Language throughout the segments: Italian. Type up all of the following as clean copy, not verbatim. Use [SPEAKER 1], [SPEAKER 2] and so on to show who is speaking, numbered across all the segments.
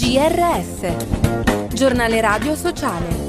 [SPEAKER 1] GRS, Giornale Radio Sociale.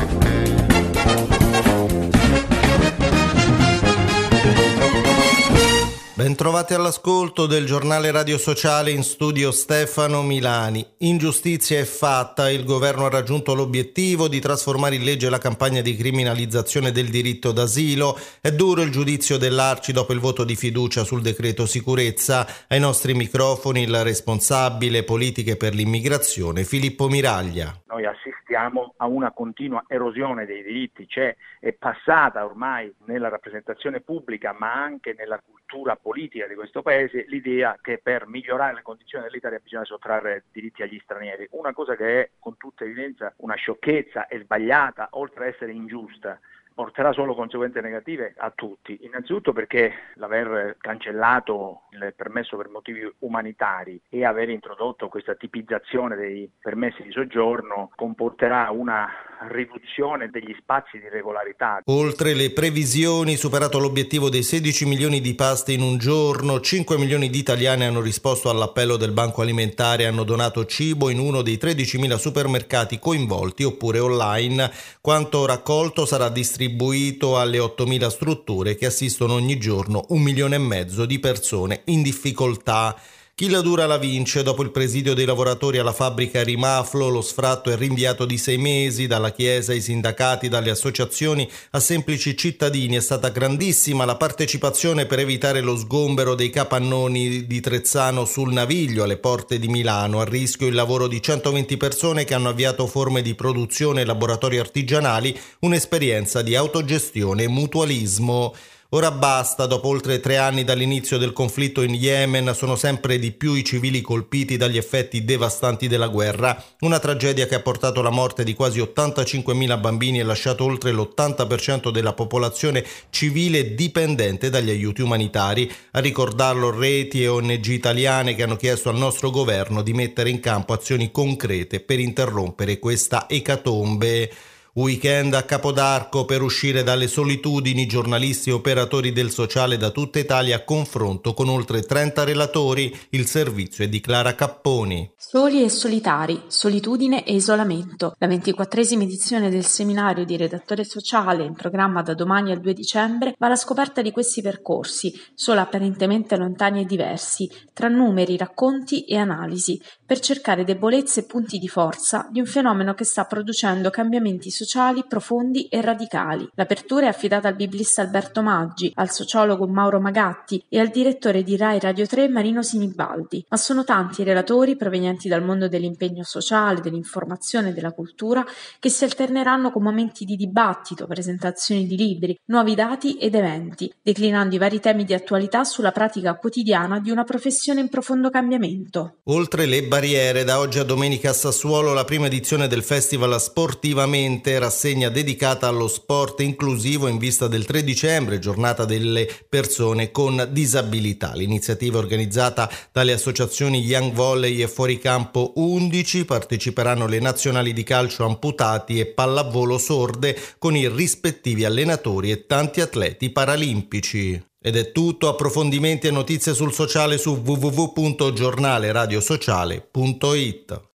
[SPEAKER 2] Bentrovati all'ascolto del Giornale Radio Sociale, in studio Stefano Milani. Ingiustizia è fatta, il governo ha raggiunto l'obiettivo di trasformare in legge la campagna di criminalizzazione del diritto d'asilo. È duro il giudizio dell'Arci dopo il voto di fiducia sul decreto sicurezza. Ai nostri microfoni il responsabile politiche per l'immigrazione Filippo Miraglia.
[SPEAKER 3] Noi assistiamo a una continua erosione dei diritti, è passata ormai nella rappresentazione pubblica ma anche nella cultura politica di questo paese l'idea che per migliorare le condizioni dell'Italia bisogna sottrarre diritti agli stranieri, una cosa che è con tutta evidenza una sciocchezza e sbagliata, oltre a essere ingiusta. Porterà solo conseguenze negative a tutti. Innanzitutto perché l'aver cancellato il permesso per motivi umanitari e aver introdotto questa tipizzazione dei permessi di soggiorno comporterà una riduzione degli spazi di regolarità.
[SPEAKER 2] Oltre le previsioni, superato l'obiettivo dei 16 milioni di paste in un giorno, 5 milioni di italiani hanno risposto all'appello del Banco Alimentare e hanno donato cibo in uno dei 13.000 supermercati coinvolti oppure online. Quanto raccolto sarà distribuito alle 8.000 strutture che assistono ogni giorno 1,5 milioni di persone in difficoltà. Chi la dura la vince. Dopo il presidio dei lavoratori alla fabbrica Rimaflo, lo sfratto è rinviato di 6 mesi. Dalla Chiesa, ai sindacati, dalle associazioni a semplici cittadini è stata grandissima la partecipazione per evitare lo sgombero dei capannoni di Trezzano sul Naviglio alle porte di Milano. A rischio il lavoro di 120 persone che hanno avviato forme di produzione e laboratori artigianali, un'esperienza di autogestione e mutualismo. Ora basta, dopo oltre 3 anni dall'inizio del conflitto in Yemen sono sempre di più i civili colpiti dagli effetti devastanti della guerra, una tragedia che ha portato alla morte di quasi 85.000 bambini e lasciato oltre l'80% della popolazione civile dipendente dagli aiuti umanitari. A ricordarlo reti e ONG italiane che hanno chiesto al nostro governo di mettere in campo azioni concrete per interrompere questa ecatombe. Weekend a Capodarco per uscire dalle solitudini, giornalisti e operatori del sociale da tutta Italia a confronto con oltre 30 relatori. Il servizio è di Clara Capponi.
[SPEAKER 4] Soli e solitari, solitudine e isolamento. La 24esima edizione del seminario di redattore sociale, in programma da domani al 2 dicembre, va alla scoperta di questi percorsi, solo apparentemente lontani e diversi, tra numeri, racconti e analisi, per cercare debolezze e punti di forza di un fenomeno che sta producendo cambiamenti sociali profondi e radicali. L'apertura è affidata al biblista Alberto Maggi, al sociologo Mauro Magatti e al direttore di Rai Radio 3 Marino Sinibaldi, ma sono tanti i relatori provenienti dal mondo dell'impegno sociale, dell'informazione e della cultura che si alterneranno con momenti di dibattito, presentazioni di libri, nuovi dati ed eventi, declinando i vari temi di attualità sulla pratica quotidiana di una professione in profondo cambiamento.
[SPEAKER 2] Oltre le barriere, da oggi a domenica a Sassuolo la prima edizione del Festival Sportivamente, rassegna dedicata allo sport inclusivo in vista del 3 dicembre, giornata delle persone con disabilità. L'iniziativa è organizzata dalle associazioni Young Volley e Fuoricampo 11, parteciperanno le nazionali di calcio amputati e pallavolo sorde con i rispettivi allenatori e tanti atleti paralimpici. Ed è tutto, approfondimenti e notizie sul sociale su www.giornaleradiosociale.it.